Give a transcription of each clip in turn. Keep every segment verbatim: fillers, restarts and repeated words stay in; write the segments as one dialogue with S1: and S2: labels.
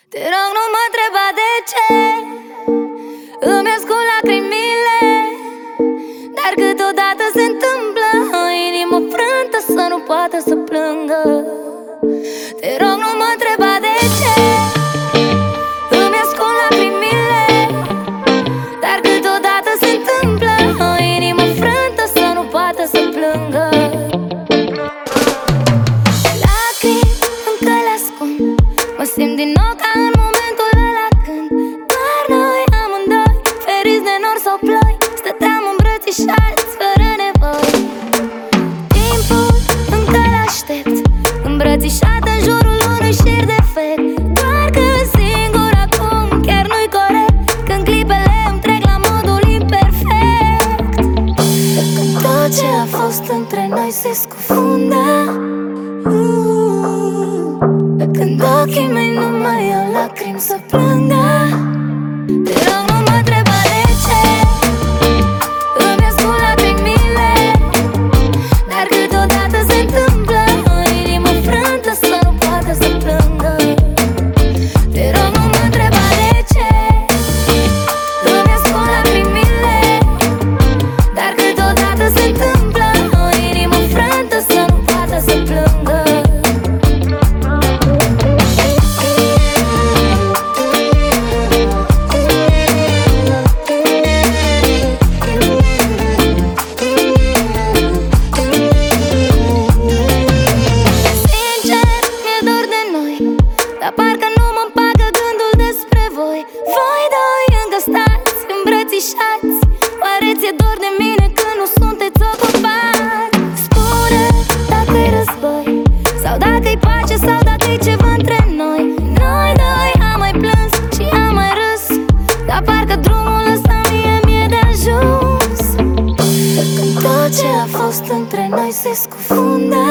S1: Te rog, nu mă întreba de ce îmi ascund lacrimile, dar câteodată se întâmplă o inimă frântă să nu poată să plângă. Te rog, nu mă întreba de ce îmi ascund lacrimile, dar câteodată se întâmplă o inimă frântă să nu poată să plângă. Lacrimi încă le ascund, mă simt din nou ca în momentul ăla când doar noi amândoi, feriți de nori sau ploi, stăteam îmbrățișați fără nevoi. Timpul încă l-aștept, îmbrățișat în jurul unui șir de fet. Doar că singur acum chiar nu-i corect, când clipele îmi trec la modul imperfect. Când tot ce a fost între noi se scufundă, când ochii mei nu mai au lacrimi să plângă. Te rog, nu mă întreba de ce îmi ascund lacrimile, dar câteodată se întâmplă o inimă frântă să nu poată să plângă. Te rog, nu mă întreba de ce îmi ascund lacrimile, dar câteodată se întâmplă o inimă frântă să nu poată să plângă. Dar parcă nu mă împacă gândul despre voi. Voi doi încă stați îmbrățișați, oare ți-e dor de mine când nu sunteți ocupați? Spune dacă-i război sau dacă-i pace sau dacă-i ceva între noi. Noi doi am mai plâns și am mai râs, dar parcă drumul ăsta mie mi-e de ajuns. Când tot ce a fost între noi se scufundă,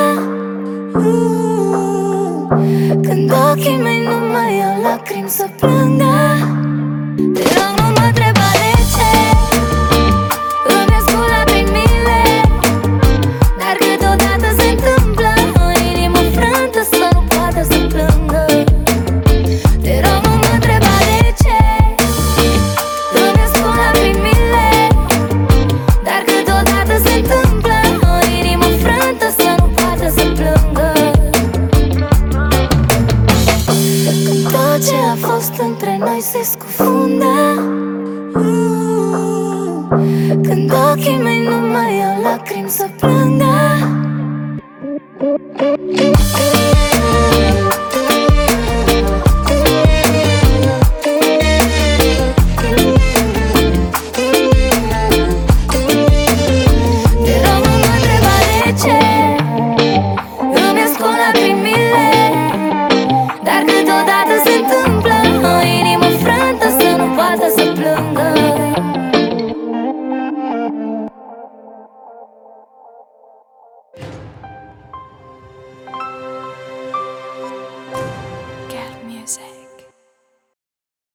S1: când ochii mei nu mai au lacrimi să plângă. Te rog, nu mă întreba de ce îmi ascund lacrimile, dar câteodată se întâmplă o inimă frântă să nu poată să plângă. Te rog, nu mă întreba de ce îmi ascund lacrimile, dar câteodată se întâmplă o inimă frântă să nu poată să plângă. Tot ce a fost între noi se scufundă, când ochii mei nu mai au lacrimi să plângă.